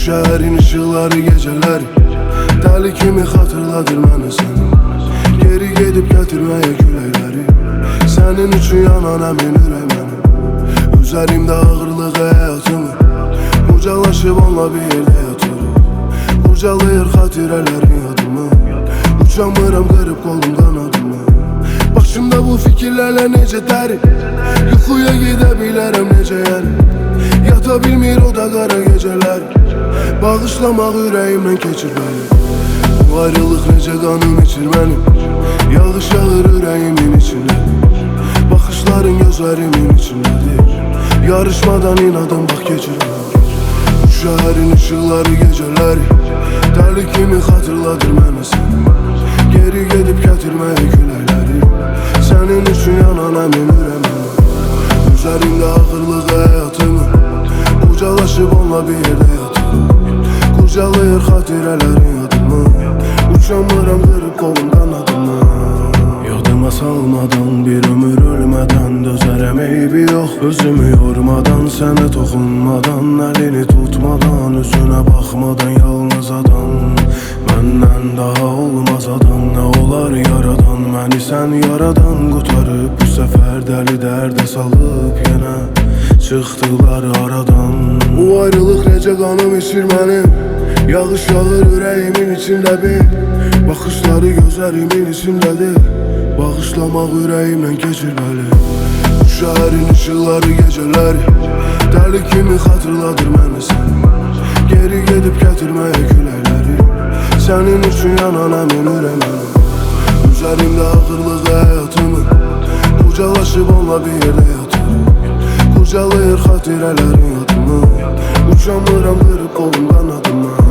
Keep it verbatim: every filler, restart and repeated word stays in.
şehrin ışıkları geceler deli kimi hatırladır beni seni. Geri gedib gətirməyə küləkləri sənin üçün yanan əmin ürək mənim. Üzerimdə ağırlığı həyatımı qucaqlaşıb onunla bir yerdə yatırım. Qucaqlayır xatirələrin yadımı, uçamıram qırıb qolumdan adımı. Başımda bu fikirlərlə necə dərin yuxuya gedə bilərəm necə yəni. Yata bilmir o da qara gecələr, bağışlamaq ürəyimdən keçir mənim. Bu ayrılıq necə qanım içir mənim, yağış yağır ürəyimin içində. Baxışların gözlərimin içindədir, yarışmadan inadım bax keçir mənim. Bu şəhərin ışıqları gecələri deli kimi xatırladır mənə səni. Geri gedib gətirməyə küləkləri sənin üçün yanan əmin ürək mənim. Üzərimdə ağırlığı həyatımı qucaqlaşıb onunla bir yerdə yatırım. Qucaqlayır xatirələrin yadımı, uçamıram qırıb qolumdan adımı. Yadıma salmadan bir ömür ölmədən dözərəm eybi yox. Özümü yormadan, sənə toxunmadan, əlini tutmadan, üzünə baxmadan, yalnız adam məndən daha olmaz adam. Nə olar yaradan, məni sən yaradan qutarıb bu səfər dəli dərdə salıb yenə çıxdılar aradan. Bu ayrılıq necə qanım içir mənim, yağış yağır ürəyimin içində bir. Baxışları gözlərimin içindədir, bağışlamaq ürəyimdən keçir bəli. Bu şəhərin ışıqları gecələri deli kimi xatırladır mənə səni. Geri gedib gətirməyə küləkləri sənin üçün yanan əmin ürək mənim. Üzerimdə ağırlığı həyatımı qucaqlaşıb onunla bir yerdə yatırım. Qucaqlayır xatirələrin yadımı, uçamıram qırıb qolumdan adımı.